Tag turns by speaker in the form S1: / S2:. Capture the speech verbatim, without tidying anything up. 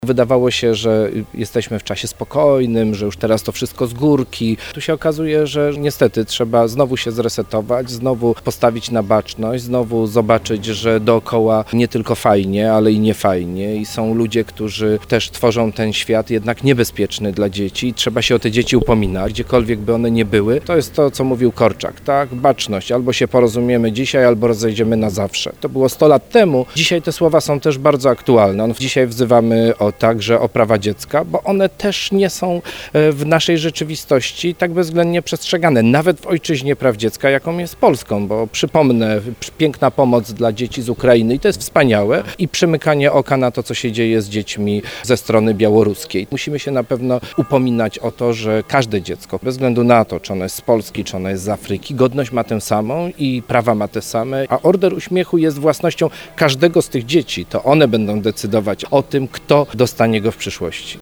S1: Wydawało się, że jesteśmy w czasie spokojnym, że już teraz to wszystko z górki. Tu się okazuje, że niestety trzeba znowu się zresetować, znowu postawić na baczność, znowu zobaczyć, że dookoła nie tylko fajnie, ale i niefajnie i są ludzie, którzy też tworzą ten świat jednak niebezpieczny dla dzieci i trzeba się o te dzieci upominać, gdziekolwiek by one nie były. To jest to, co mówił Korczak, tak? Baczność. Albo się porozumiemy dzisiaj, albo rozejdziemy na zawsze. To było sto lat temu. Dzisiaj te słowa są też bardzo aktualne. Dzisiaj wzywamy o także o prawa dziecka, bo one też nie są w naszej rzeczywistości tak bezwzględnie przestrzegane, nawet w ojczyźnie praw dziecka, jaką jest Polską, bo przypomnę, piękna pomoc dla dzieci z Ukrainy i to jest wspaniałe i przymykanie oka na to, co się dzieje z dziećmi ze strony białoruskiej. Musimy się na pewno upominać o to, że każde dziecko, bez względu na to, czy ono jest z Polski, czy ono jest z Afryki, godność ma tę samą i prawa ma te same, a Order Uśmiechu jest własnością każdego z tych dzieci. To one będą decydować o tym, kto dostanie go w przyszłości.